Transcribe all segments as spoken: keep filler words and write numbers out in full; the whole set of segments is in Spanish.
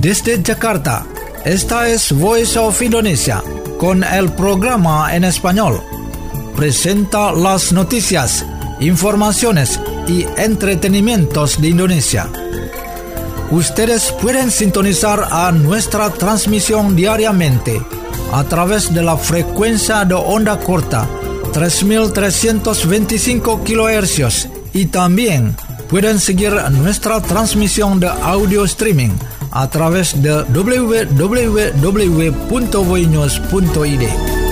Desde Jakarta, esta es Voice of Indonesia, con el programa en español. Presenta las noticias, informaciones y entretenimientos de Indonesia. Ustedes pueden sintonizar a nuestra transmisión diariamente a través de la frecuencia de onda corta tres mil trescientos veinticinco kilohercios y también pueden seguir nuestra transmisión de audio streaming a través de w w w punto voinews punto i d.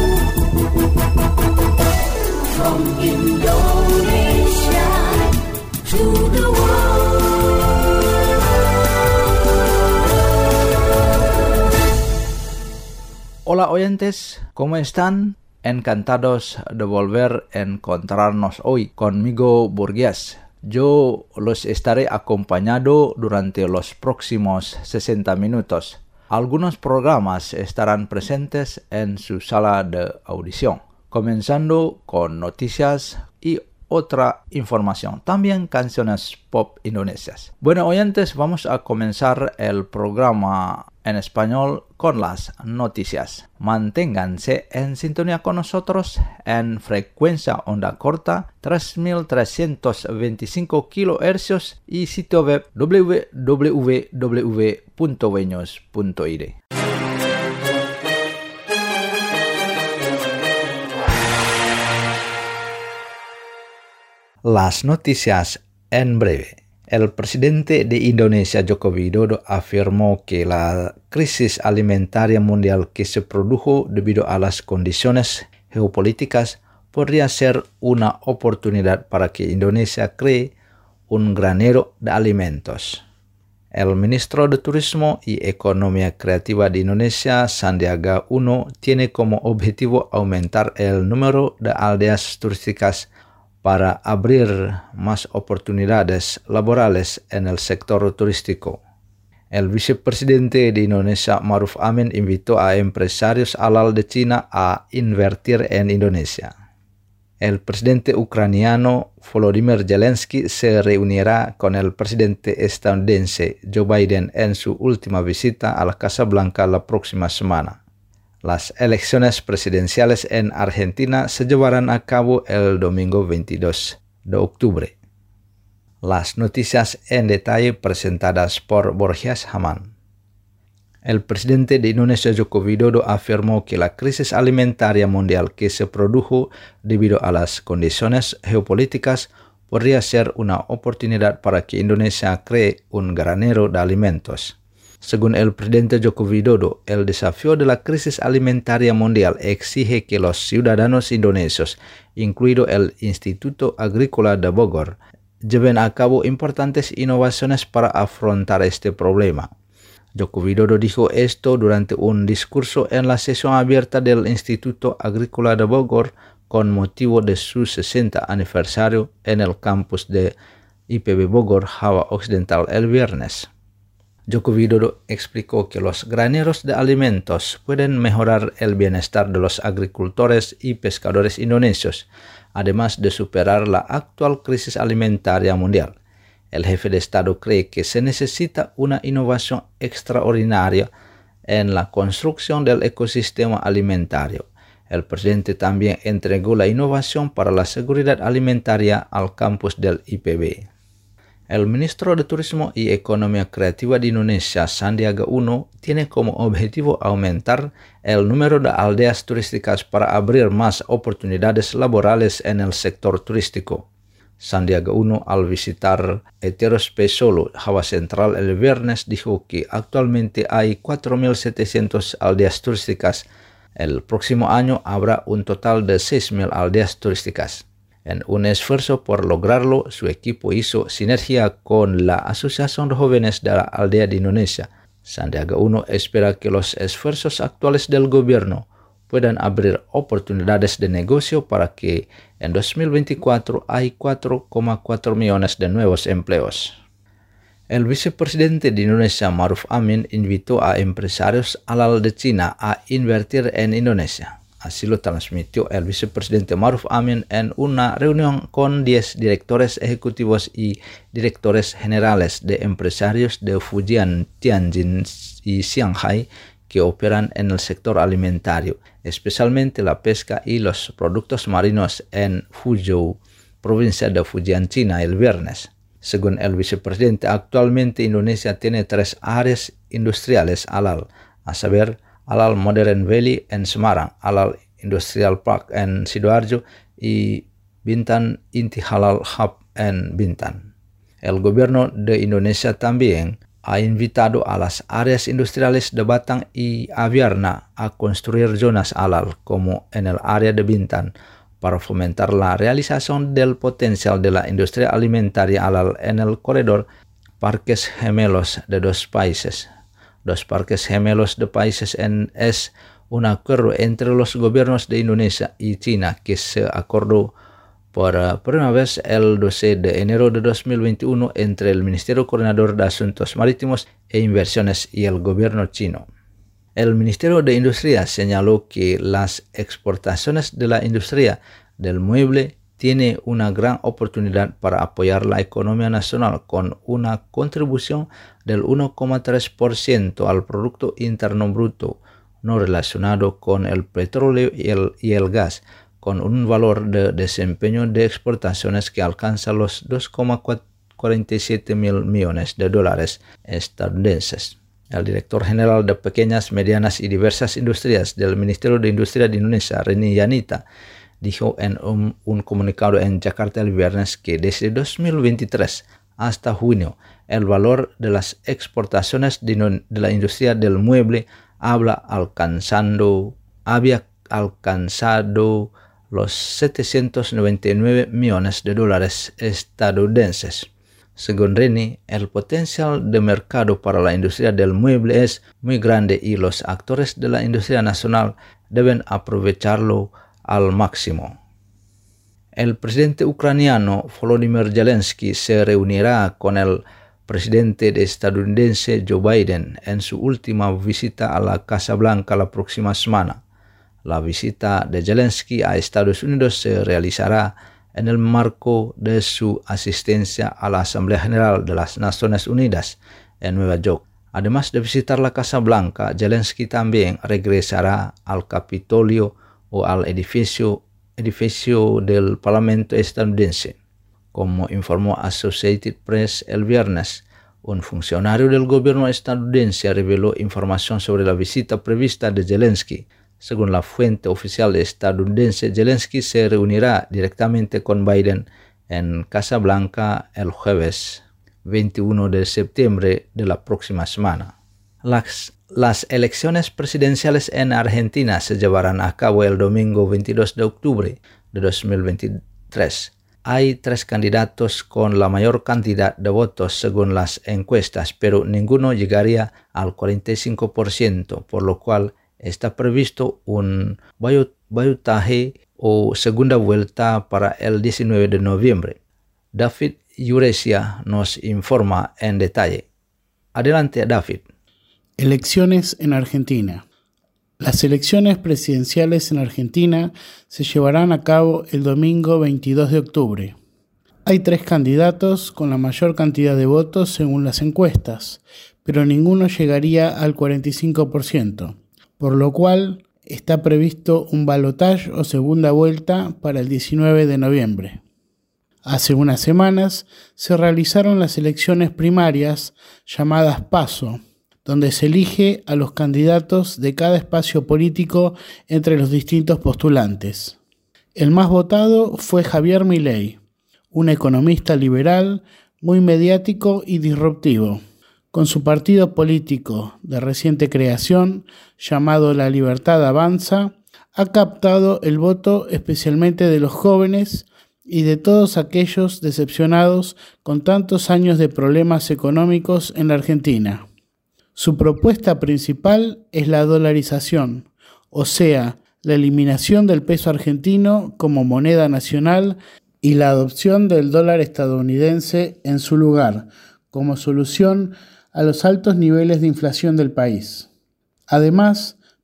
From Indonesia to the world. Hola oyentes, ¿cómo están? Encantados de volver a encontrarnos hoy conmigo, Burgués. Yo los estaré acompañando durante los próximos sesenta minutos. Algunos programas estarán presentes en su sala de audición, comenzando con noticias y otra información, también canciones pop indonesias. Bueno, oyentes, vamos a comenzar el programa en español con las noticias. Manténganse en sintonía con nosotros en frecuencia onda corta tres mil trescientos veinticinco kilohercios y sitio web w w w punto voinews punto i d. Las noticias en breve. El presidente de Indonesia, Joko Widodo, afirmó que la crisis alimentaria mundial que se produjo debido a las condiciones geopolíticas podría ser una oportunidad para que Indonesia cree un granero de alimentos. El ministro de Turismo y Economía Creativa de Indonesia, Sandiaga Uno, tiene como objetivo aumentar el número de aldeas turísticas para abrir más oportunidades laborales en el sector turístico. El vicepresidente de Indonesia, Maruf Amin, invitó a empresarios halal de China a invertir en Indonesia. El presidente ucraniano Volodymyr Zelensky se reunirá con el presidente estadounidense Joe Biden en su última visita a la Casa Blanca la próxima semana. Las elecciones presidenciales en Argentina se llevarán a cabo el domingo veintidós de octubre. Las noticias en detalle presentadas por Borges Haman. El presidente de Indonesia, Joko Widodo, afirmó que la crisis alimentaria mundial que se produjo debido a las condiciones geopolíticas podría ser una oportunidad para que Indonesia cree un granero de alimentos. Según el presidente Joko Widodo, el desafío de la crisis alimentaria mundial exige que los ciudadanos indonesios, incluido el Instituto Agrícola de Bogor, lleven a cabo importantes innovaciones para afrontar este problema. Joko Widodo dijo esto durante un discurso en la sesión abierta del Instituto Agrícola de Bogor con motivo de su sesenta aniversario en el campus de I P B Bogor, Java Occidental, el viernes. Joko Widodo explicó que los graneros de alimentos pueden mejorar el bienestar de los agricultores y pescadores indonesios, además de superar la actual crisis alimentaria mundial. El jefe de Estado cree que se necesita una innovación extraordinaria en la construcción del ecosistema alimentario. El presidente también entregó la innovación para la seguridad alimentaria al campus del I P B. El ministro de Turismo y Economía Creativa de Indonesia, Sandiaga Uno, tiene como objetivo aumentar el número de aldeas turísticas para abrir más oportunidades laborales en el sector turístico. Sandiaga Uno, al visitar Eterospes Solo, Java Central, el viernes, dijo que actualmente hay cuatro mil setecientas aldeas turísticas. El próximo año habrá un total de seis mil aldeas turísticas. En un esfuerzo por lograrlo, su equipo hizo sinergia con la Asociación de Jóvenes de la Aldea de Indonesia. Sandiaga Uno espera que los esfuerzos actuales del gobierno puedan abrir oportunidades de negocio para que en dos mil veinticuatro hay cuatro coma cuatro millones de nuevos empleos. El vicepresidente de Indonesia, Maruf Amin, invitó a empresarios halal de China a invertir en Indonesia. Así lo transmitió el vicepresidente Maruf Amin en una reunión con diez directores ejecutivos y directores generales de empresarios de Fujian, Tianjin y Shanghai que operan en el sector alimentario, especialmente la pesca y los productos marinos en Fuzhou, provincia de Fujian, China, el viernes. Según el vicepresidente, actualmente Indonesia tiene tres áreas industriales halal, a saber, Halal Modern Valley en Semarang, Halal Industrial Park en Sidoarjo y Bintan Inti Halal Hub en Bintan. El gobierno de Indonesia también ha invitado a las áreas industriales de Batang y Aviarna a construir zonas halal como en el área de Bintan para fomentar la realización del potencial de la industria alimentaria halal en el corredor Parques Gemelos de dos países. Los parques gemelos de países en, es un acuerdo entre los gobiernos de Indonesia y China que se acordó por primera vez el doce de enero de dos mil veintiuno entre el Ministerio Coordinador de Asuntos Marítimos e Inversiones y el gobierno chino. El Ministerio de Industria señaló que las exportaciones de la industria del mueble tiene una gran oportunidad para apoyar la economía nacional con una contribución del uno coma tres por ciento al Producto Interno Bruto no relacionado con el petróleo y el, y el gas, con un valor de desempeño de exportaciones que alcanza los dos coma cuarenta y siete mil millones de dólares estadounidenses. El director general de Pequeñas, Medianas y Diversas Industrias del Ministerio de Industria de Indonesia, Reni Yanita, dijo en un, un comunicado en Jakarta el viernes que desde dos mil veintitrés hasta junio el valor de las exportaciones de, no, de la industria del mueble habla alcanzando, había alcanzado los setecientos noventa y nueve millones de dólares estadounidenses. Según Reni, el potencial de mercado para la industria del mueble es muy grande y los actores de la industria nacional deben aprovecharlo al máximo. El presidente ucraniano Volodymyr Zelensky se reunirá con el presidente estadounidense Joe Biden en su última visita a la Casa Blanca la próxima semana. La visita de Zelensky a Estados Unidos se realizará en el marco de su asistencia a la Asamblea General de las Naciones Unidas en Nueva York. Además de visitar la Casa Blanca, Zelensky también regresará al Capitolio o al edificio, edificio del Parlamento estadounidense. Como informó Associated Press el viernes, un funcionario del gobierno estadounidense reveló información sobre la visita prevista de Zelensky. Según la fuente oficial estadounidense, Zelensky se reunirá directamente con Biden en Casa Blanca el jueves veintiuno de septiembre de la próxima semana. Las, las elecciones presidenciales en Argentina se llevarán a cabo el domingo veintidós de octubre de dos mil veintitrés. Hay tres candidatos con la mayor cantidad de votos según las encuestas, pero ninguno llegaría al cuarenta y cinco por ciento, por lo cual está previsto un ballotaje o segunda vuelta para el diecinueve de noviembre. David Yuresia nos informa en detalle. Adelante, David. Elecciones en Argentina. Las elecciones presidenciales en Argentina se llevarán a cabo el domingo veintidós de octubre. Hay tres candidatos con la mayor cantidad de votos según las encuestas, pero ninguno llegaría al cuarenta y cinco por ciento, por lo cual está previsto un balotaje o segunda vuelta para el diecinueve de noviembre. Hace unas semanas se realizaron las elecciones primarias llamadas PASO, donde se elige a los candidatos de cada espacio político entre los distintos postulantes. El más votado fue Javier Milei, un economista liberal muy mediático y disruptivo. Con su partido político de reciente creación, llamado La Libertad Avanza, ha captado el voto especialmente de los jóvenes y de todos aquellos decepcionados con tantos años de problemas económicos en la Argentina. Su propuesta principal es la dolarización, o sea, la eliminación del peso argentino como moneda nacional y la adopción del dólar estadounidense en su lugar, como solución a los altos niveles de inflación del país. Además,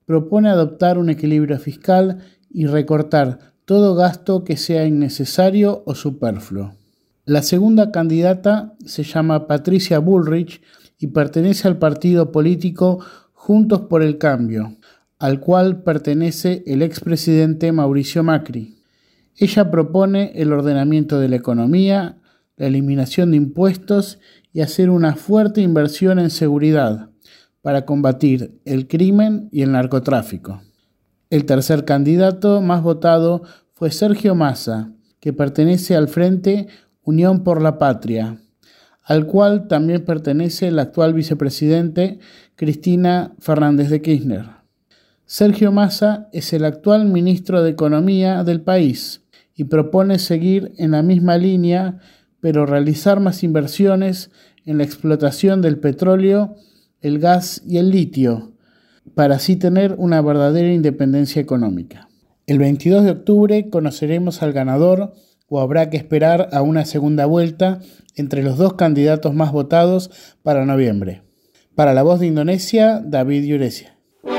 propone adoptar un equilibrio fiscal y recortar todo gasto que sea innecesario o superfluo. La segunda candidata se llama Patricia Bullrich y pertenece al partido político Juntos por el Cambio, al cual pertenece el expresidente Mauricio Macri. Ella propone el ordenamiento de la economía, la eliminación de impuestos y hacer una fuerte inversión en seguridad para combatir el crimen y el narcotráfico. El tercer candidato más votado fue Sergio Massa, que pertenece al Frente Unión por la Patria, al cual también pertenece la actual vicepresidente Cristina Fernández de Kirchner. Sergio Massa es el actual ministro de Economía del país y propone seguir en la misma línea, pero realizar más inversiones en la explotación del petróleo, el gas y el litio, para así tener una verdadera independencia económica. El veintidós de octubre conoceremos al ganador o habrá que esperar a una segunda vuelta entre los dos candidatos más votados para noviembre. Para La Voz de Indonesia, David Yuresia.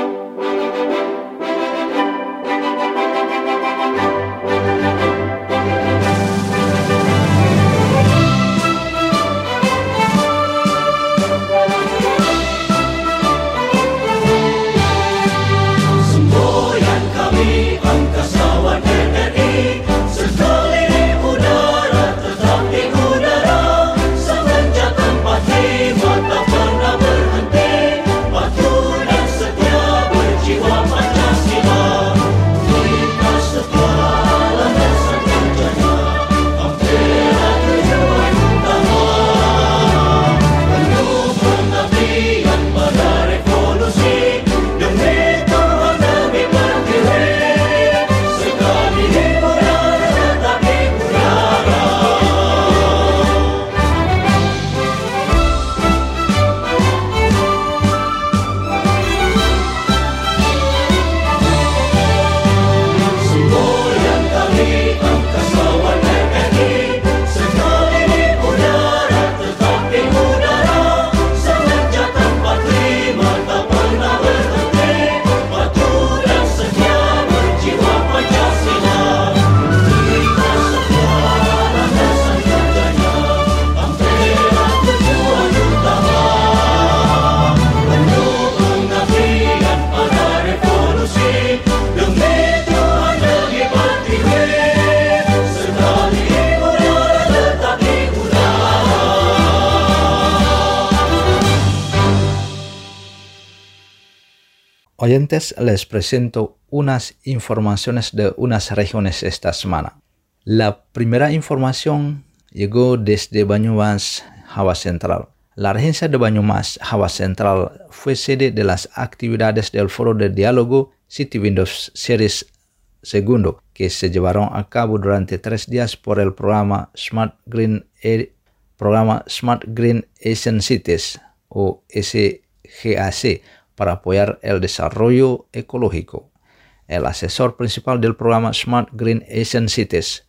Oyentes, les presento unas informaciones de unas regiones esta semana. La primera información llegó desde Banyumas, Java Central. La regencia de Banyumas, Java Central, fue sede de las actividades del Foro de Diálogo City Windows Series segundo, que se llevaron a cabo durante tres días por el programa Smart Green, e- programa Smart Green Asian Cities, o S G A C, para apoyar el desarrollo ecológico. El asesor principal del programa Smart Green Asian Cities,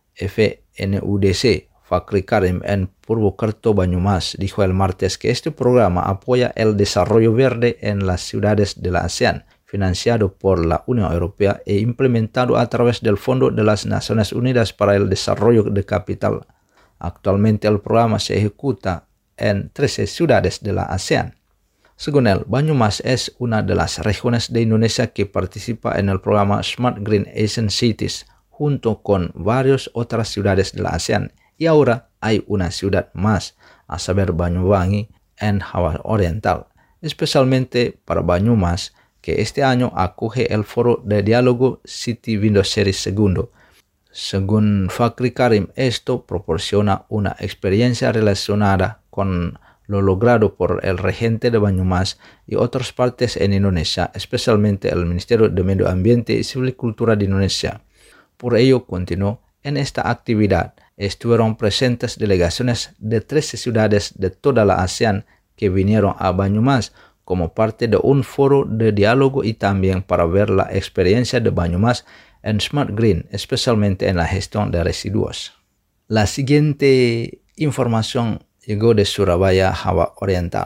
F N U D C, Fakri Karim en Purwokerto, Banyumas, dijo el martes que este programa apoya el desarrollo verde en las ciudades de la ASEAN, financiado por la Unión Europea e implementado a través del Fondo de las Naciones Unidas para el Desarrollo de Capital. Actualmente el programa se ejecuta en trece ciudades de la ASEAN. Según él, Banyumas es una de las regiones de Indonesia que participa en el programa Smart Green Asian Cities, junto con varias otras ciudades de la ASEAN, y ahora hay una ciudad más, a saber Banyuwangi en Java Oriental, especialmente para Banyumas, que este año acoge el Foro de Diálogo City Windows Series segundo. Según Fakri Karim, esto proporciona una experiencia relacionada con lo logrado por el regente de Banyumas y otras partes en Indonesia, especialmente el Ministerio de Medio Ambiente y Silvicultura de Indonesia. Por ello, continuó, en esta actividad estuvieron presentes delegaciones de trece ciudades de toda la ASEAN que vinieron a Banyumas como parte de un foro de diálogo y también para ver la experiencia de Banyumas en Smart Green, especialmente en la gestión de residuos. La siguiente información llegó de Surabaya, Java Oriental.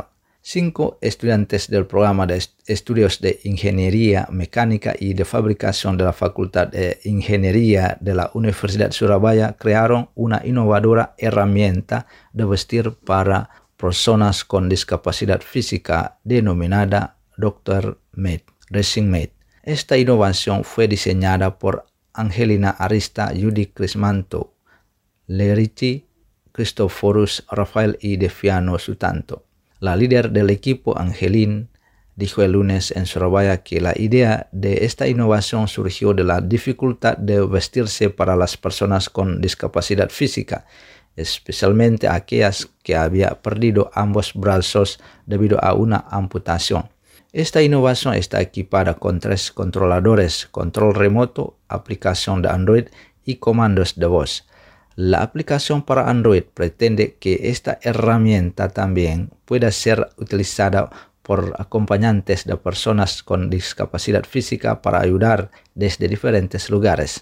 Cinco estudiantes del programa de estudios de Ingeniería Mecánica y de Fabricación de la Facultad de Ingeniería de la Universidad Surabaya crearon una innovadora herramienta de vestir para personas con discapacidad física denominada Doctor Made, Dressing Made. Esta innovación fue diseñada por Angelina Arista, Yudi Crismanto, Lerici, Cristoforus Rafael y Deviano Sutanto. La líder del equipo, Angelin, dijo el lunes en Surabaya que la idea de esta innovación surgió de la dificultad de vestirse para las personas con discapacidad física, especialmente aquellas que habían perdido ambos brazos debido a una amputación. Esta innovación está equipada con tres controladores, control remoto, aplicación de Android y comandos de voz. La aplicación para Android pretende que esta herramienta también pueda ser utilizada por acompañantes de personas con discapacidad física para ayudar desde diferentes lugares.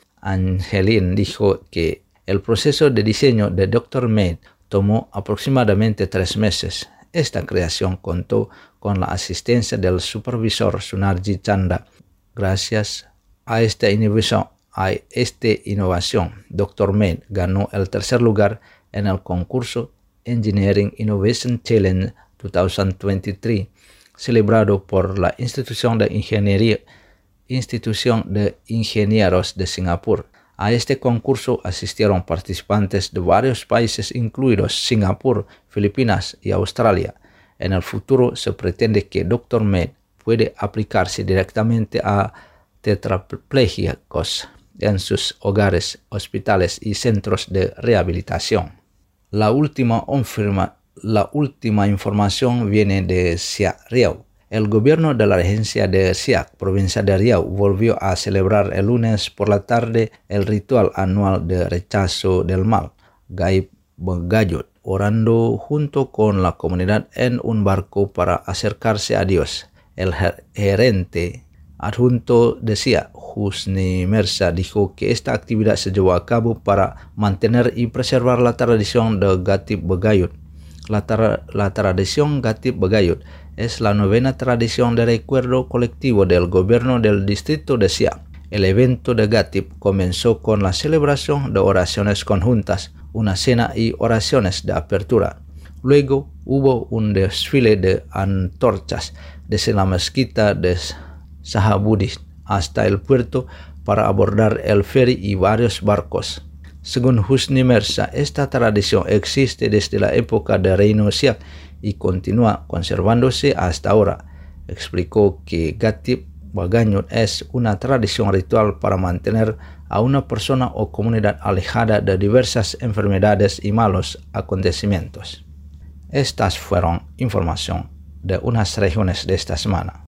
Angelin dijo que el proceso de diseño de Doctor Made tomó aproximadamente tres meses. Esta creación contó con la asistencia del supervisor Sunarji Chanda. Gracias a esta innovación, a esta innovación, Doctor Made ganó el tercer lugar en el concurso Engineering Innovation Challenge dos mil veintitrés, celebrado por la Institución de Ingeniería, Institución de Ingenieros de Singapur. A este concurso asistieron participantes de varios países, incluidos Singapur, Filipinas y Australia. En el futuro se pretende que Doctor Made puede aplicarse directamente a tetrapléjicos en sus hogares, hospitales y centros de rehabilitación. La última, confirma, la última información viene de Siak Riau. El gobierno de la regencia de Siak, provincia de Riau, volvió a celebrar el lunes por la tarde el ritual anual de rechazo del mal, Gaib Begayut, orando junto con la comunidad en un barco para acercarse a Dios. El gerente adjunto de Siak, Husni Mersa, dijo que esta actividad se llevó a cabo para mantener y preservar la tradición de Gatib Begayut. La, tra la tradición Gatib Begayut es la novena tradición de recuerdo colectivo del gobierno del distrito de Siak. El evento de Gatib comenzó con la celebración de oraciones conjuntas, una cena y oraciones de apertura. Luego hubo un desfile de antorchas desde la mezquita de Sahabudin hasta el puerto para abordar el ferry y varios barcos. Según Husni Mersa, esta tradición existe desde la época del Reino Siak y continúa conservándose hasta ahora. Explicó que Gatib Begayut es una tradición ritual para mantener a una persona o comunidad alejada de diversas enfermedades y malos acontecimientos. Estas fueron información de unas regiones de esta semana.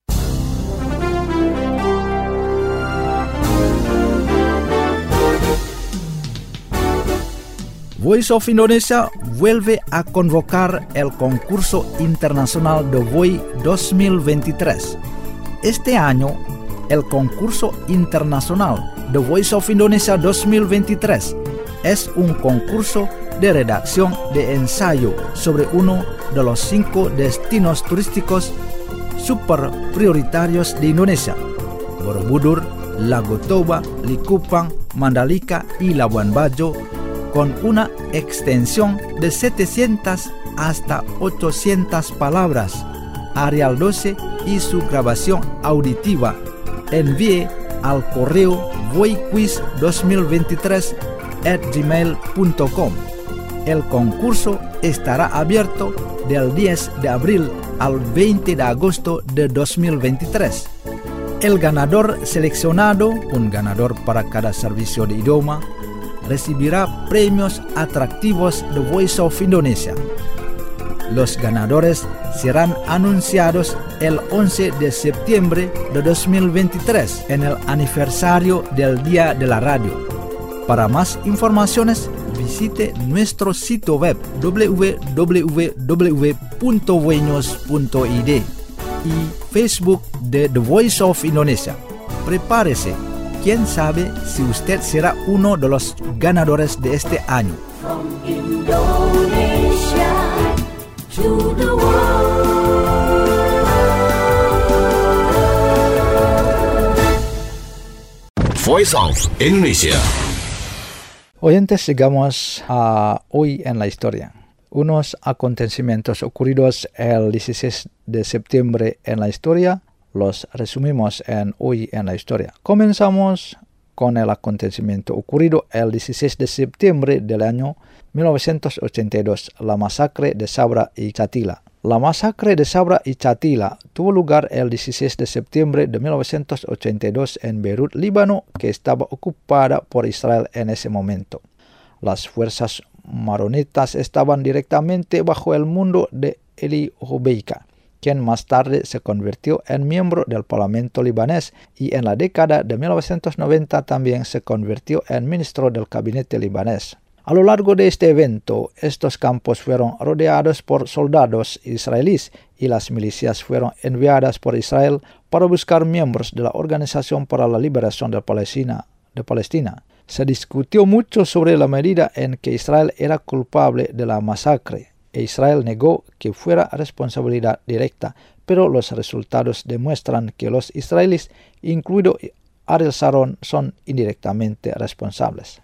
Voice of Indonesia vuelve a convocar el concurso internacional de V O I dos mil veintitrés. Este año, el concurso internacional de Voice of Indonesia dos mil veintitrés es un concurso de redacción de ensayo sobre uno de los cinco destinos turísticos super prioritarios de Indonesia: Borobudur, Lago Toba, Likupang, Mandalika y Labuan Bajo, con una extensión de setecientas hasta ochocientas palabras. Arial doce y su grabación auditiva. Envíe al correo voiquiz dos mil veintitrés arroba gmail punto com. El concurso estará abierto del diez de abril al veinte de agosto de dos mil veintitrés. El ganador seleccionado, un ganador para cada servicio de idioma, recibirá premios atractivos de Voice of Indonesia. Los ganadores serán anunciados el once de septiembre de dos mil veintitrés en el aniversario del Día de la Radio. Para más informaciones, visite nuestro sitio web w w w punto voinos punto i d y Facebook de The Voice of Indonesia. Prepárese. ¿Quién sabe si usted será uno de los ganadores de este año? From Indonesia to the world. Voice of Indonesia. Oyentes, llegamos a Hoy en la Historia. Unos acontecimientos ocurridos el dieciséis de septiembre en la historia, los resumimos en Hoy en la Historia. Comenzamos con el acontecimiento ocurrido el dieciséis de septiembre del año mil novecientos ochenta y dos, la masacre de Sabra y Shatila. La masacre de Sabra y Shatila tuvo lugar el dieciséis de septiembre de mil novecientos ochenta y dos en Beirut, Líbano, que estaba ocupada por Israel en ese momento. Las fuerzas maronitas estaban directamente bajo el mando de Eli Hobeika, quien más tarde se convirtió en miembro del Parlamento libanés y en la década de mil novecientos noventa también se convirtió en ministro del gabinete libanés. A lo largo de este evento, estos campos fueron rodeados por soldados israelíes y las milicias fueron enviadas por Israel para buscar miembros de la Organización para la Liberación de Palestina. De Palestina. Se discutió mucho sobre la medida en que Israel era culpable de la masacre, e Israel negó que fuera responsabilidad directa, pero los resultados demuestran que los israelíes, incluido Ariel Sharon, son indirectamente responsables.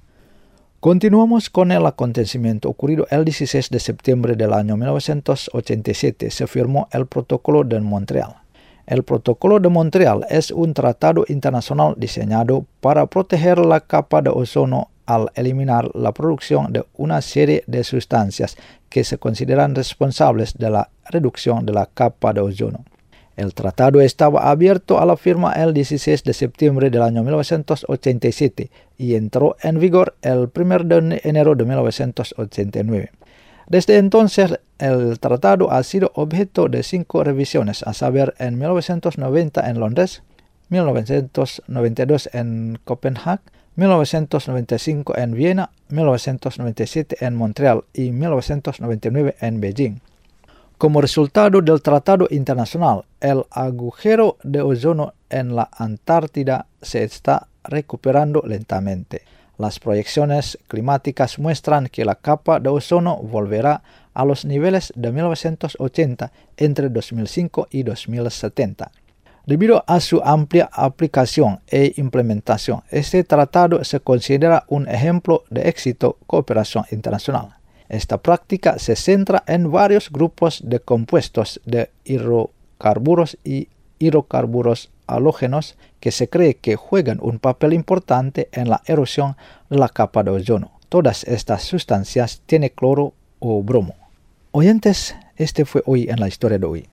Continuamos con el acontecimiento ocurrido el dieciséis de septiembre del año mil novecientos ochenta y siete. Se firmó el Protocolo de Montreal. El Protocolo de Montreal es un tratado internacional diseñado para proteger la capa de ozono al eliminar la producción de una serie de sustancias que se consideran responsables de la reducción de la capa de ozono. El tratado estaba abierto a la firma el dieciséis de septiembre del año mil novecientos ochenta y siete y entró en vigor el primero de enero de mil novecientos ochenta y nueve. Desde entonces, el tratado ha sido objeto de cinco revisiones, a saber, en mil novecientos noventa en Londres, mil novecientos noventa y dos en Copenhague, mil novecientos noventa y cinco en Viena, mil novecientos noventa y siete en Montreal y mil novecientos noventa y nueve en Beijing. Como resultado del tratado internacional, el agujero de ozono en la Antártida se está recuperando lentamente. Las proyecciones climáticas muestran que la capa de ozono volverá a los niveles de mil novecientos ochenta entre dos mil cinco y dos mil setenta. Debido a su amplia aplicación e implementación, este tratado se considera un ejemplo de éxito cooperación internacional. Esta práctica se centra en varios grupos de compuestos de hidrocarburos y hidrocarburos halógenos que se cree que juegan un papel importante en la erosión de la capa de ozono. Todas estas sustancias tienen cloro o bromo. Oyentes, este fue Hoy en la Historia de hoy.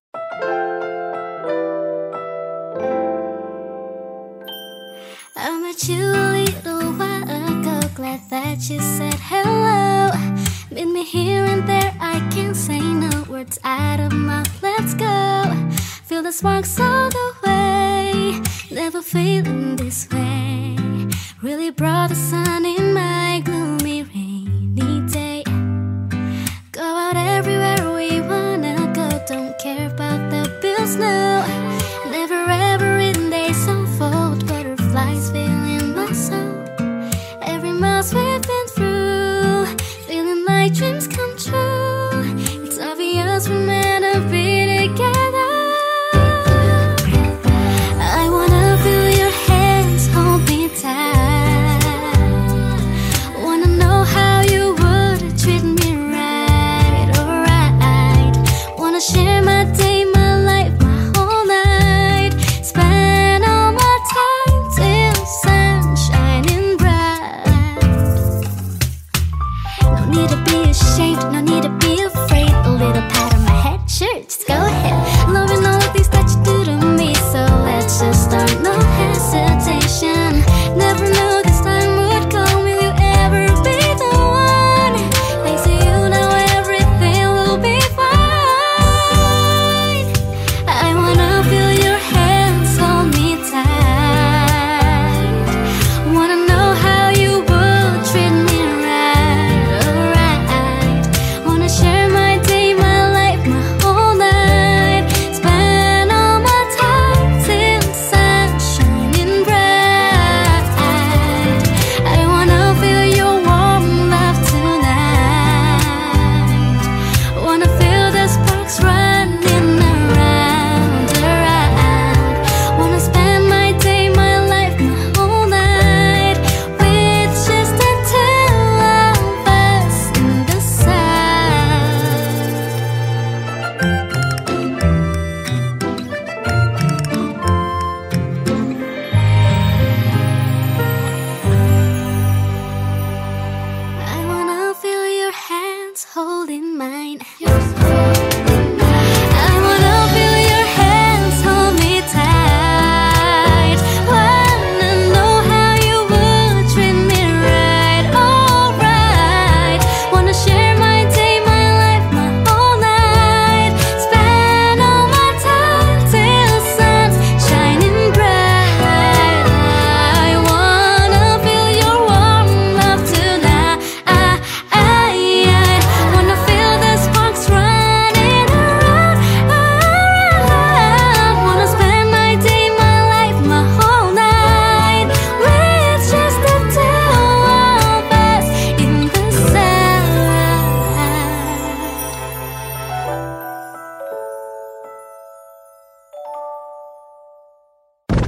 I met you a little while ago, glad that you said hello. Meet me here and there, I can't say no words out of mouth, let's go. Feel the sparks all the way, never feeling this way. Really brought the sun in my gloomy rainy day. Go out everywhere we wanna go, don't care about the bills, no. Never ever in days unfold, butterflies filling my soul. Every miles we've been through, feeling like dreams come true. It's obvious we're meant to be together. I wanna feel your hands hold me tight.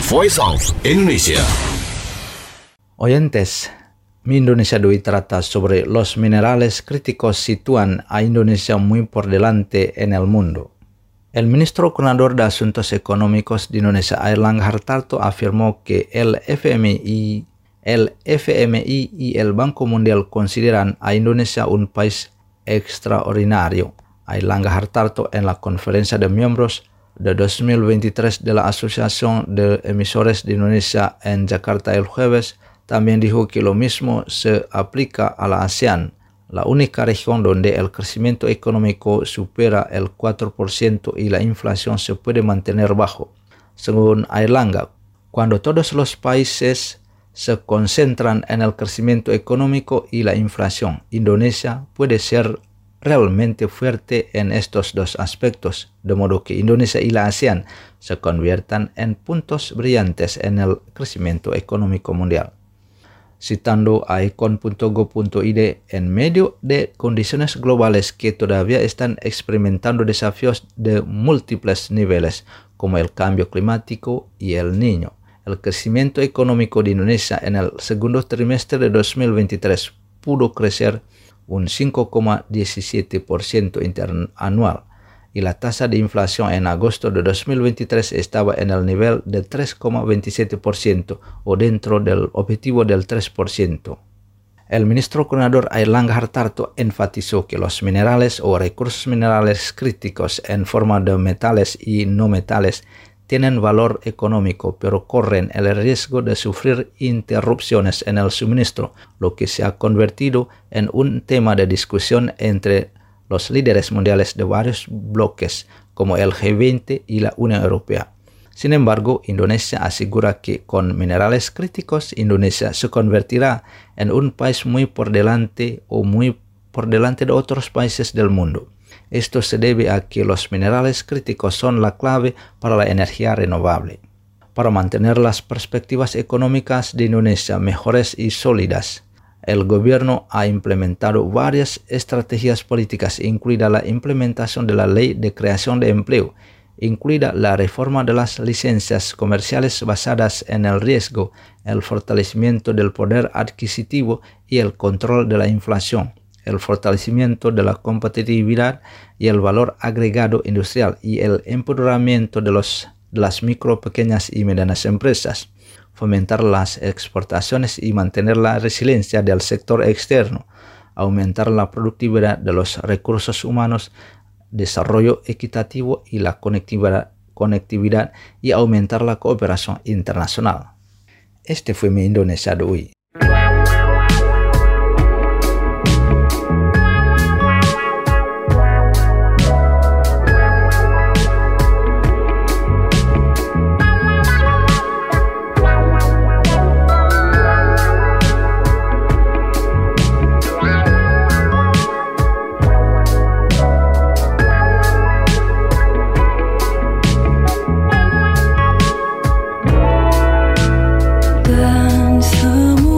Voice of Indonesia. Oyentes, Mi Indonesia de hoy trata sobre los minerales críticos sitúan a Indonesia muy por delante en el mundo. El ministro coordinador de Asuntos Económicos de Indonesia, Airlangga Hartarto, afirmó que el F M I, el F M I y el Banco Mundial consideran a Indonesia un país extraordinario. Airlangga Hartarto, en la conferencia de miembros de dos mil veintitrés de la Asociación de Emisores de Indonesia en Jakarta el jueves, también dijo que lo mismo se aplica a la ASEAN, la única región donde el crecimiento económico supera el cuatro por ciento y la inflación se puede mantener bajo. Según Airlangga, cuando todos los países se concentran en el crecimiento económico y la inflación, Indonesia puede ser realmente fuerte en estos dos aspectos, de modo que Indonesia y la ASEAN se conviertan en puntos brillantes en el crecimiento económico mundial. Citando a econ punto go punto id, en medio de condiciones globales que todavía están experimentando desafíos de múltiples niveles, como el cambio climático y el Niño, el crecimiento económico de Indonesia en el segundo trimestre de dos mil veintitrés pudo crecer un cinco coma diecisiete por ciento interanual, y la tasa de inflación en agosto de dos mil veintitrés estaba en el nivel de tres coma veintisiete por ciento o dentro del objetivo del tres por ciento. El ministro coordinador Airlangga Hartarto enfatizó que los minerales o recursos minerales críticos en forma de metales y no metales tienen valor económico, pero corren el riesgo de sufrir interrupciones en el suministro, lo que se ha convertido en un tema de discusión entre los líderes mundiales de varios bloques como el G veinte y la Unión Europea. Sin embargo, Indonesia asegura que con minerales críticos, Indonesia se convertirá en un país muy por delante o muy por delante de otros países del mundo. Esto se debe a que los minerales críticos son la clave para la energía renovable. Para mantener las perspectivas económicas de Indonesia mejores y sólidas, el gobierno ha implementado varias estrategias políticas, incluida la implementación de la Ley de Creación de Empleo, incluida la reforma de las licencias comerciales basadas en el riesgo, el fortalecimiento del poder adquisitivo y el control de la inflación, el fortalecimiento de la competitividad y el valor agregado industrial y el empoderamiento de, los, de las micro, pequeñas y medianas empresas, fomentar las exportaciones y mantener la resiliencia del sector externo, aumentar la productividad de los recursos humanos, desarrollo equitativo y la conectividad, conectividad y aumentar la cooperación internacional. Este fue mi Indonesia de hoy. Dan semua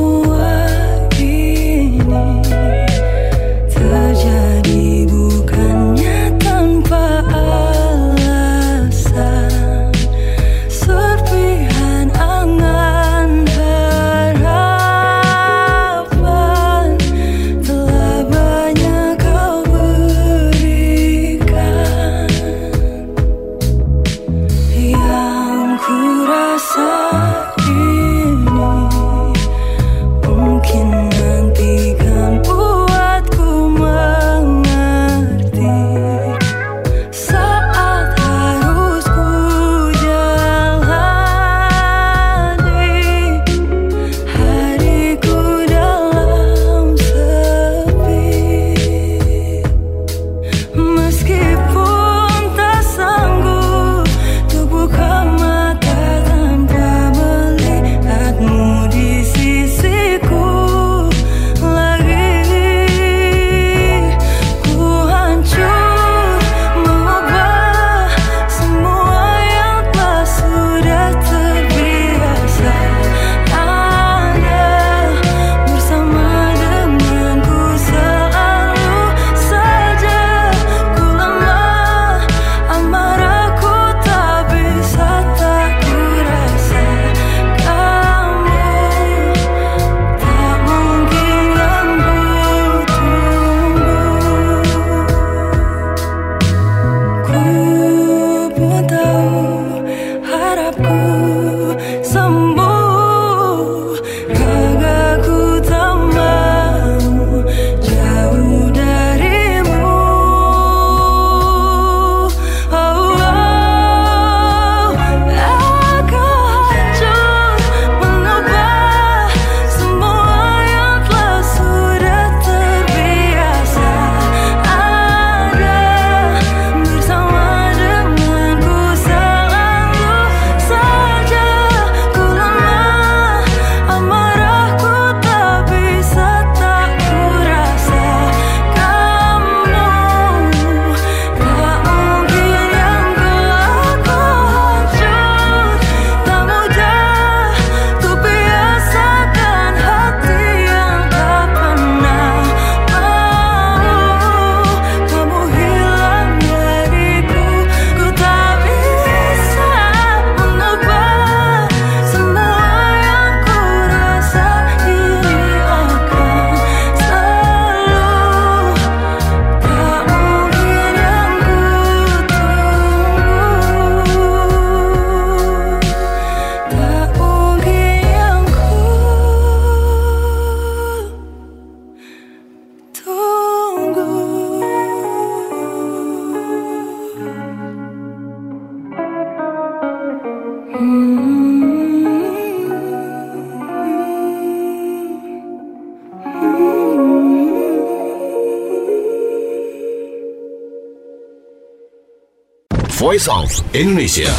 Voice of Indonesia.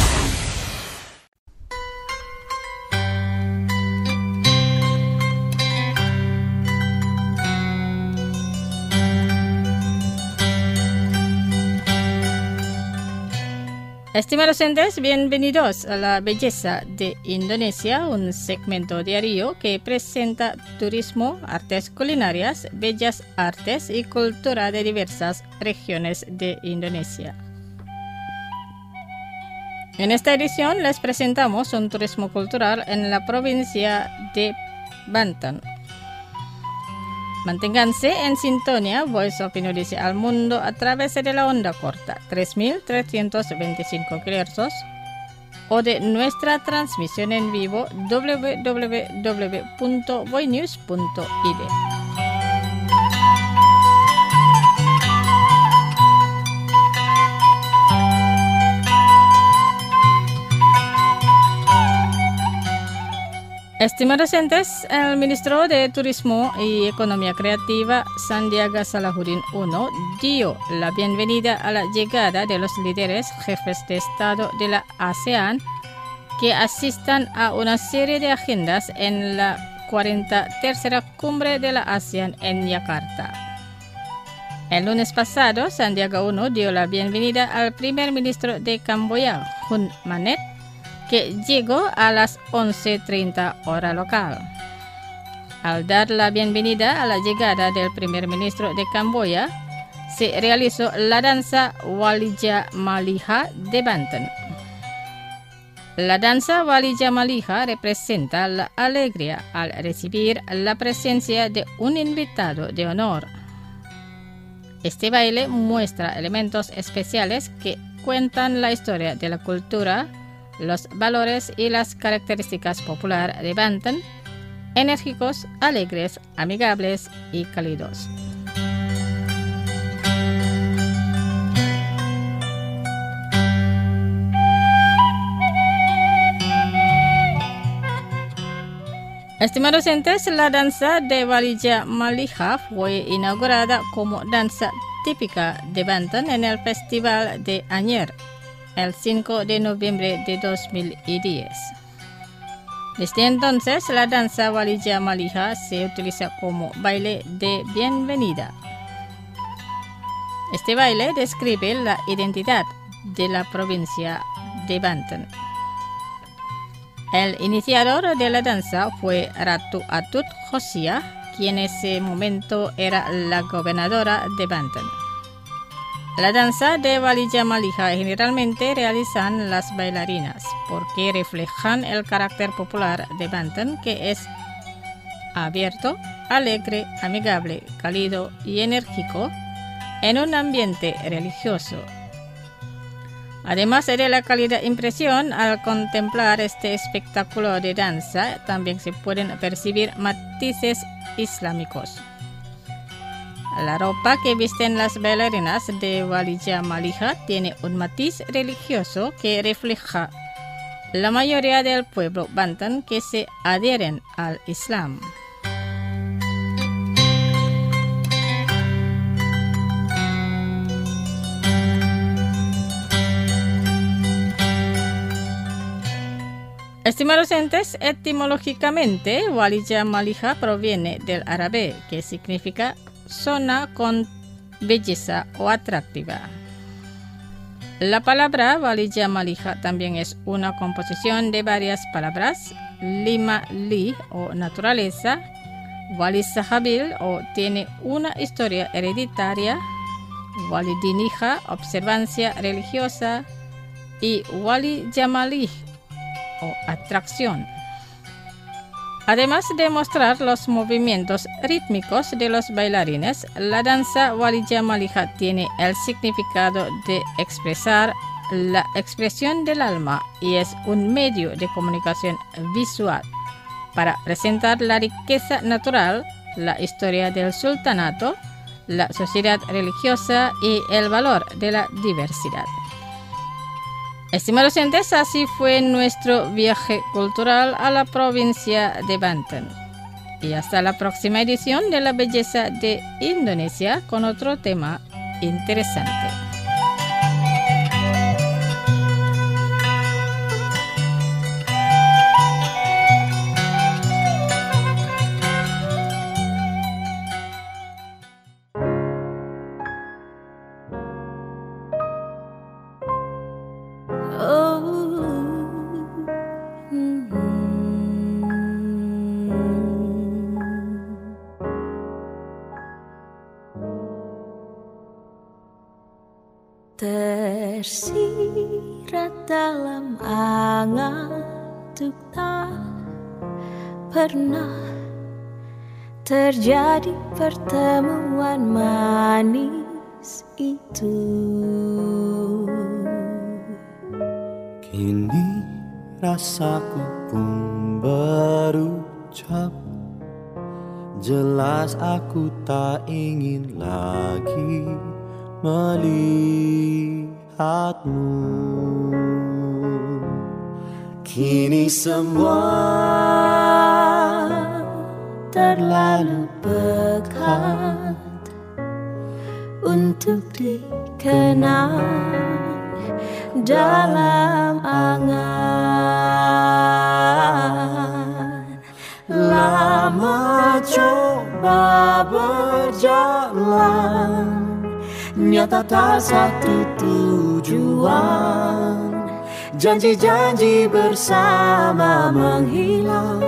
Estimados oyentes, bienvenidos a La Belleza de Indonesia, un segmento diario que presenta turismo, artes culinarias, bellas artes y cultura de diversas regiones de Indonesia. En esta edición les presentamos un turismo cultural en la provincia de Banten. Manténganse en sintonía Voice of Indonesia al mundo a través de la onda corta tres mil trescientos veinticinco kilohercios o de nuestra transmisión en vivo doble u doble u doble u punto voinews punto i d. Estimados oyentes, el ministro de Turismo y Economía Creativa, Sandiaga Salahuddin Uno, dio la bienvenida a la llegada de los líderes jefes de Estado de la ASEAN que asistan a una serie de agendas en la cuarenta tercera Cumbre de la ASEAN en Yakarta. El lunes pasado, Sandiaga Uno dio la bienvenida al primer ministro de Camboya, Hun Manet, que llegó a las once treinta hora local. Al dar la bienvenida a la llegada del primer ministro de Camboya, se realizó la danza Walija Maliha de Banten. La danza Walija Maliha representa la alegría al recibir la presencia de un invitado de honor. Este baile muestra elementos especiales que cuentan la historia de la cultura, los valores y las características populares de Banten, enérgicos, alegres, amigables y cálidos. Estimados oyentes, la danza de Walija Maliha fue inaugurada como danza típica de Banten en el Festival de Anyer, el cinco de noviembre de dos mil diez. Desde entonces, la danza Walija Maliha se utiliza como baile de bienvenida. Este baile describe la identidad de la provincia de Banten. El iniciador de la danza fue Ratu Atut Khosia, quien en ese momento era la gobernadora de Banten. La danza de Walija Maliha generalmente realizan las bailarinas porque reflejan el carácter popular de Banten, que es abierto, alegre, amigable, cálido y enérgico en un ambiente religioso. Además de la cálida impresión al contemplar este espectáculo de danza, también se pueden percibir matices islámicos. La ropa que visten las bailarinas de Walija Maliha tiene un matiz religioso que refleja la mayoría del pueblo Banten que se adhieren al Islam. Estimados oyentes, etimológicamente, Walija Maliha proviene del árabe, que significa zona con belleza o atractiva. La palabra Walija Maliha también es una composición de varias palabras: lima li o naturaleza, Wali Sahabil o tiene una historia hereditaria, Wali Dinija, observancia religiosa, y Wali Jamalih o atracción. Además de mostrar los movimientos rítmicos de los bailarines, la danza Walija Maliha tiene el significado de expresar la expresión del alma y es un medio de comunicación visual para presentar la riqueza natural, la historia del sultanato, la sociedad religiosa y el valor de la diversidad. Estimados oyentes, así fue nuestro viaje cultural a la provincia de Banten. Y hasta la próxima edición de La Belleza de Indonesia con otro tema interesante. Tersirat dalam angan untuk tak pernah terjadi pertemuan manis itu. Kini rasaku pun berucap, jelas aku tak ingin lagi melihatmu. Kini semua terlalu pekat untuk dikenang dalam angan. Lama coba berjalan, nyata tak satu tujuan. Janji-janji bersama menghilang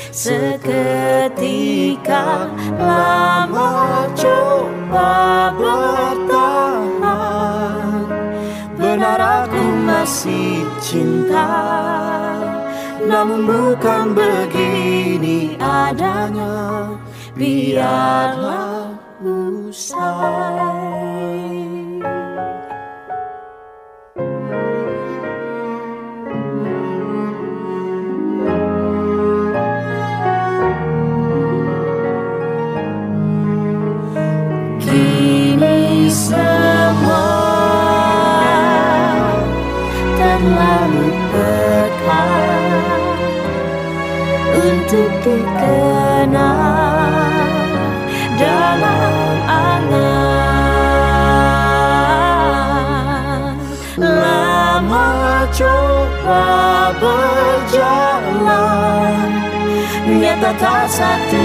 seketika. Lama coba bertahan, benar aku masih cinta, namun bukan begini adanya. Biarlah usai. Kini semua terlalu pekat untuk dikenal dalam angan. Lama coba berjalan, nyata tak satu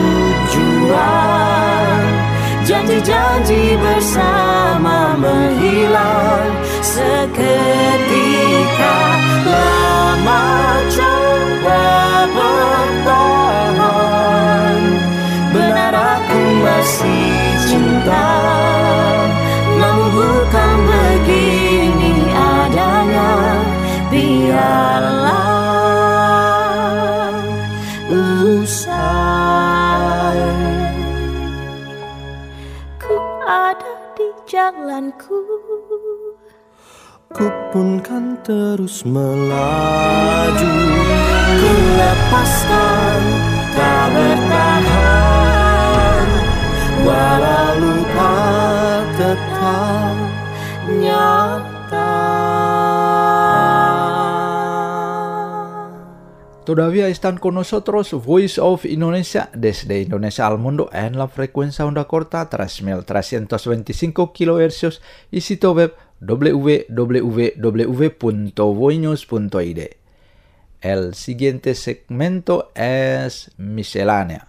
tujuan. Janji-janji bersama menghilang seketika. Lama coba bertahan, benar aku masih cinta, namun bukan begini adanya. Biarlah usai. Ku ada di jalanku, ku pun kan terus melaju. Ku lepaskan, tak bertahan, walau lupa tetap nyata. Todavía están con nosotros Voice of Indonesia desde Indonesia al mundo en la frecuencia onda corta tres mil trescientos veinticinco kilohercios y sitio web w w w punto voinews punto i d. El siguiente segmento es miscelánea.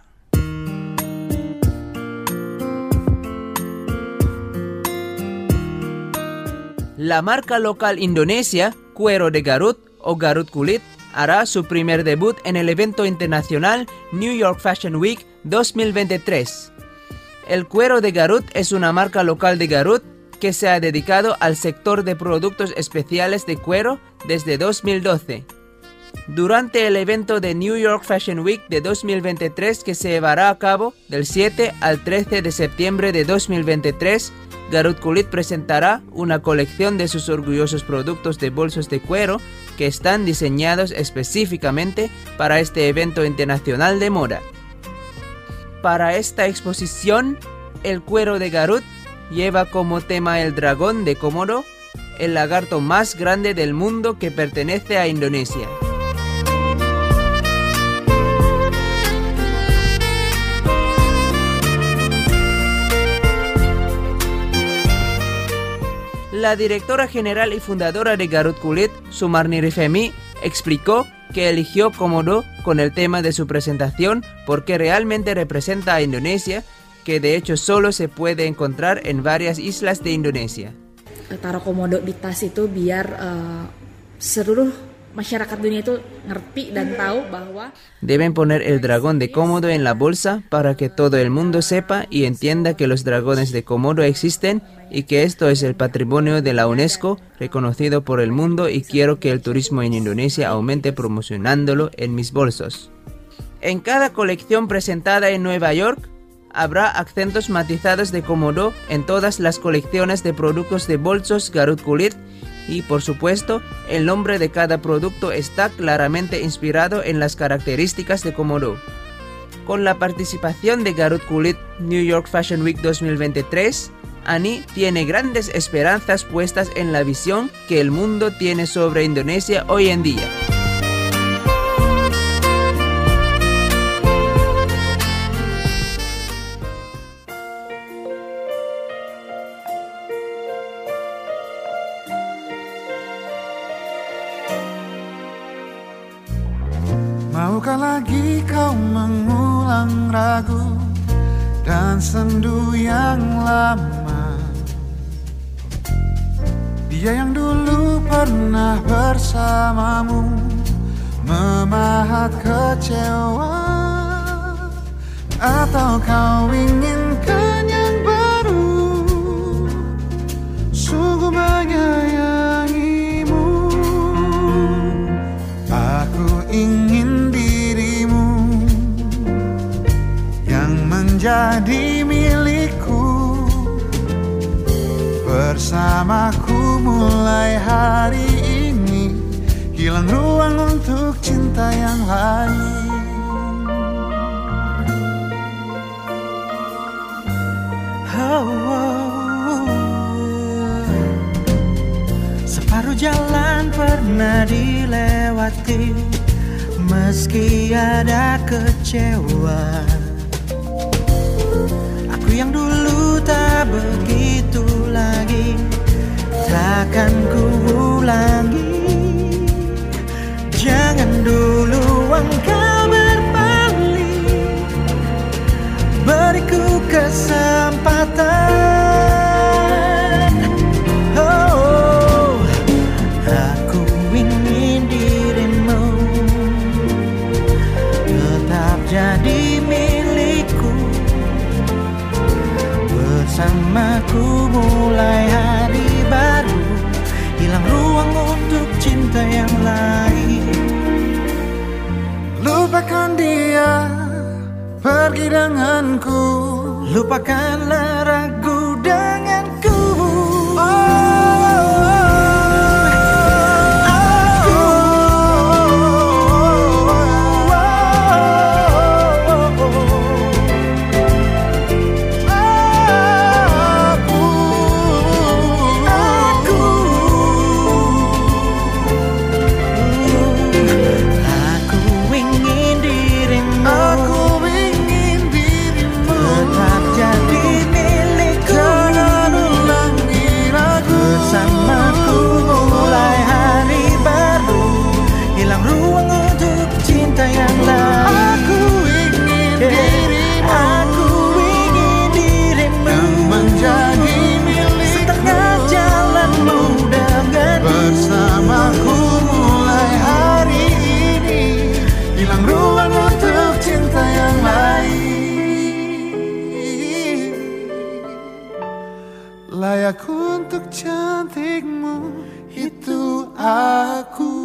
La marca local indonesia Cuero de Garut o Garut Kulit hará su primer debut en el evento internacional New York Fashion Week dos mil veintitrés. El Cuero de Garut es una marca local de Garut que se ha dedicado al sector de productos especiales de cuero desde dos mil doce. Durante el evento de New York Fashion Week de dos mil veintitrés, que se llevará a cabo del siete al trece de septiembre de dos mil veintitrés, Garut Kulit presentará una colección de sus orgullosos productos de bolsos de cuero que están diseñados específicamente para este evento internacional de moda. Para esta exposición, el cuero de Garut lleva como tema el dragón de Komodo, el lagarto más grande del mundo que pertenece a Indonesia. La directora general y fundadora de Garut Kulit, Sumarni Rifemi, explicó que eligió Komodo con el tema de su presentación porque realmente representa a Indonesia, que de hecho solo se puede encontrar en varias islas de Indonesia. Taruh komodo di tas itu biar uh, seluruh masyarakat dunia itu ngerti dan tahu bahwa deben poner el dragón de Komodo en la bolsa para que todo el mundo sepa y entienda que los dragones de Komodo existen y que esto es el patrimonio de la UNESCO reconocido por el mundo, y quiero que el turismo en Indonesia aumente promocionándolo en mis bolsos. En cada colección presentada en Nueva York habrá acentos matizados de Komodo en todas las colecciones de productos de bolsos Garut Kulit. Y por supuesto, el nombre de cada producto está claramente inspirado en las características de Komodo. Con la participación de Garut Kulit New York Fashion Week dos mil veintitrés, Ani tiene grandes esperanzas puestas en la visión que el mundo tiene sobre Indonesia hoy en día. Maukah lagi kau mengulang ragu dan sendu yang lama? Dia yang dulu pernah bersamamu memahat kecewa. Atau kau inginkan yang baru, sungguh menyayangimu. Aku ingin dirimu yang menjadi milikku, bersamaku mulai hari ini, hilang ruang untuk cinta yang lain. Oh, oh, oh. Separuh jalan pernah dilewati, meski ada kecewa. Aku yang dulu tak begitu lagi, takkan ku ulangi. Jangan dulu engkau berbalik, beriku kesempatan. Oh, aku ingin dirimu tetap jadi milikku, bersamaku mulai hari baru, hilang ruang untuk cinta yang lain. Lupakan dia, pergi denganku, lupakanlah ragu denganku. Layak untuk cantikmu, itu aku.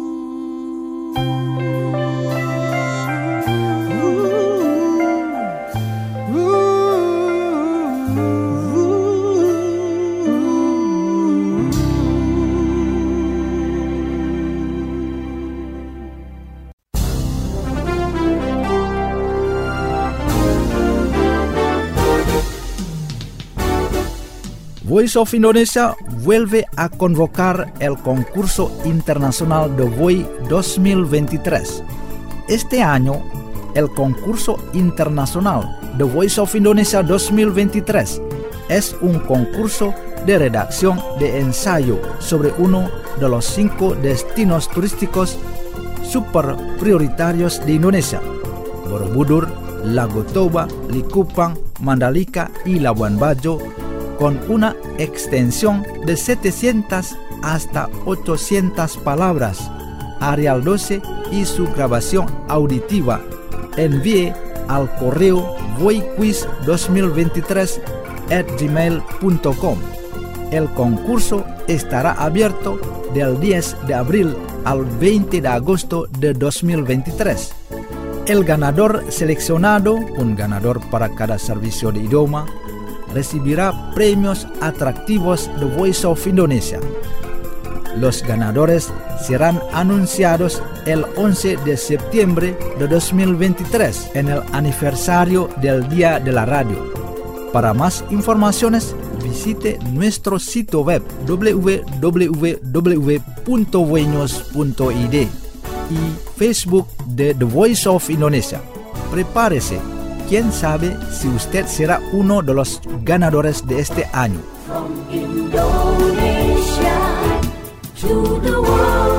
Voice of Indonesia vuelve a convocar el concurso internacional de Voice dos mil veintitrés. Este año, el concurso internacional de Voice of Indonesia dos mil veintitrés es un concurso de redacción de ensayo sobre uno de los cinco destinos turísticos super prioritarios de Indonesia: Borobudur, Lago Toba, Likupang, Mandalika y Labuan Bajo, con una extensión de setecientas hasta ochocientas palabras, Arial doce y su grabación auditiva. Envíe al correo voiquiz dos mil veintitrés at gmail punto com. El concurso estará abierto del diez de abril al veinte de agosto de dos mil veintitrés. El ganador seleccionado, un ganador para cada servicio de idioma, recibirá premios atractivos de Voice of Indonesia. Los ganadores serán anunciados el once de septiembre de dos mil veintitrés en el aniversario del Día de la Radio. Para más informaciones, visite nuestro sitio web w w w punto voinews punto i d y Facebook de The Voice of Indonesia. Prepárese, quién sabe si usted será uno de los ganadores de este año. From Indonesia to the world.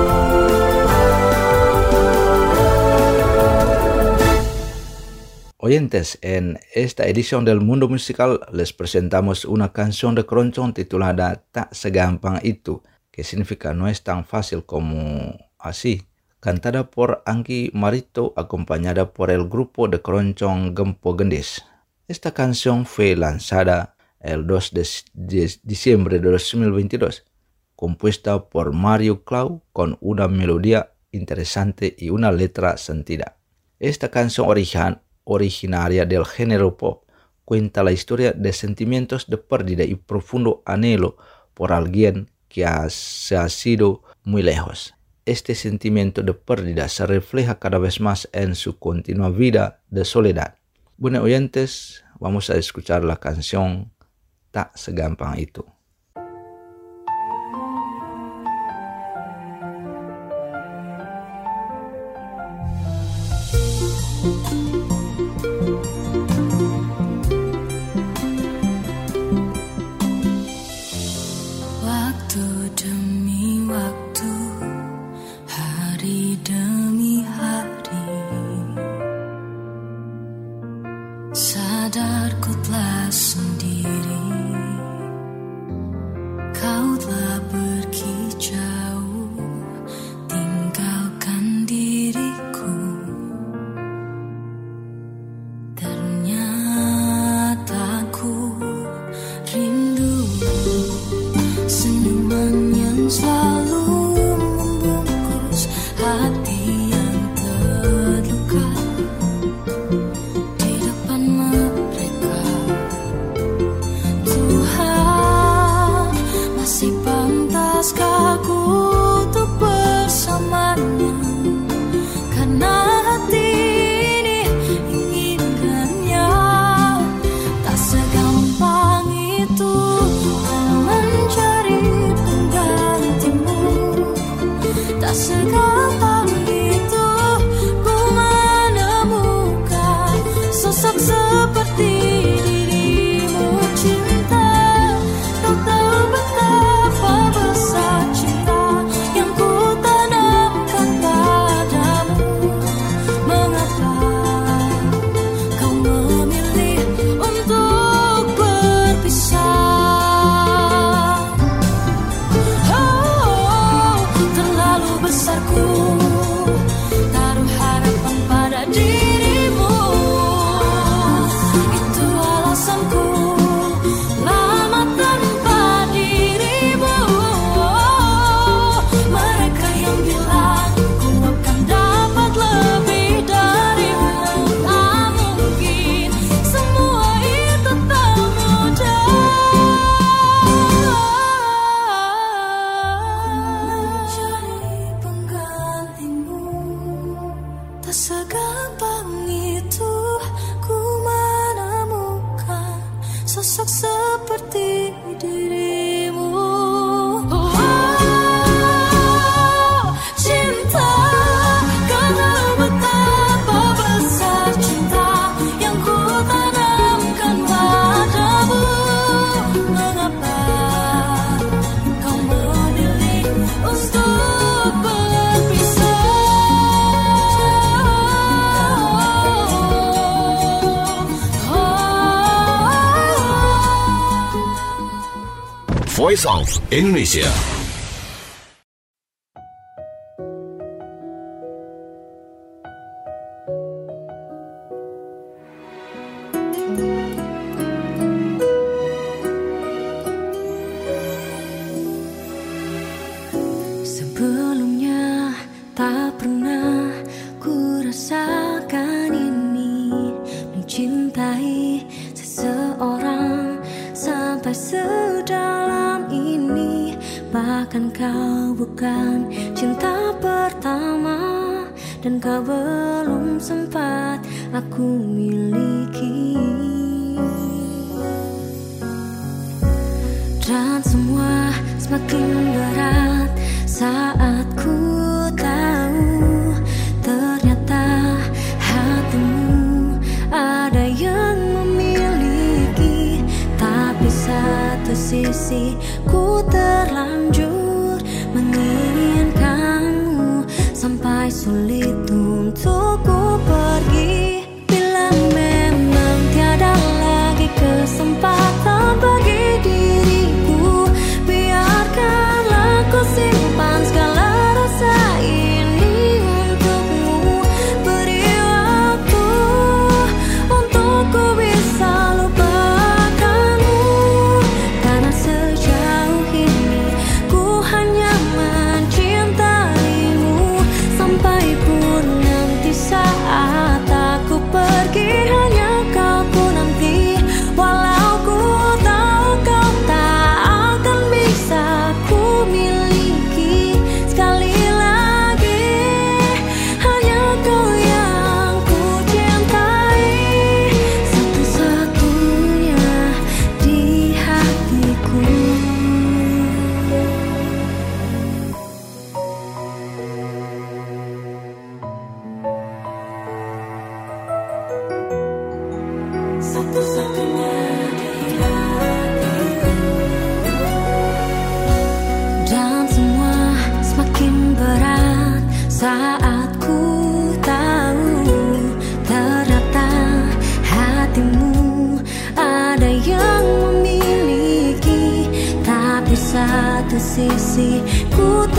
Oyentes, en esta edición del Mundo Musical les presentamos una canción de keroncong titulada Tak Segampang Itu, que significa no es tan fácil como así, cantada por Anggi Marito acompañada por el grupo de keroncong Gempo Gendis. Esta canción fue lanzada el dos de diciembre de dos mil veintidós, compuesta por Mario Clau con una melodía interesante y una letra sentida. Esta canción original originaria del género pop, cuenta la historia de sentimientos de pérdida y profundo anhelo por alguien que ha, se ha sido muy lejos. Este sentimiento de pérdida se refleja cada vez más en su continua vida de soledad. Bueno, oyentes, vamos a escuchar la canción Tak Segampang Itu. Sadarku telah sendiri, kau telah pergi jauh, tinggalkan diriku. Ternyata ku rindu senyuman yang selalu membungkus hati yang terluka. Segampang itu ku menemukan sosok seperti dirimu. Cinta, kau tahu betapa besar cinta yang ku tanamkan padamu. Mengapa kau memilih untuk berpisah? Besarku taruh harapan pada dirimu, itu alasanku lama tanpa dirimu. Mereka yang bilang ku akan dapat lebih darimu, tak mungkin, semua itu tak mudah. Tak segampang itu ku menemukan sosok seperti dirimu. Oh, cinta, karena betapa besar cinta yang ku tanamkan padamu. Mengapa kau memilih untuk berpisah? Voice of Indonesia. Sebelumnya tak pernah ku rasakan ini, mencintai seseorang sampai sedalam ini. Bahkan kau bukan cinta pertama, dan kau belum sempat aku miliki. Dan semua semakin berat saat ku tahu ternyata hatimu ada yang memiliki. Tapi satu sisi ku terlanjur menginginkanmu sampai sulit untuk ku pergi. Bila memang tiada lagi kesempatan bagi diriku, biarkanlah ku simpan segala rasa ini untukmu. Beri waktu untuk ku bisa lupakanmu, karena sejauh ini ku hanya mencintaimu. Sampai pun nanti saat aku pergi, hanya kau ku nanti. Walau ku tahu kau tak akan bisa ku miliki sekali lagi, hanya kau yang ku cintai, satu-satunya di hatiku. Satu-satunya di hatiku. Dan semua semakin berat saat ku tahu ternyata hatimu ada yang memiliki. Tapi satu sisi ku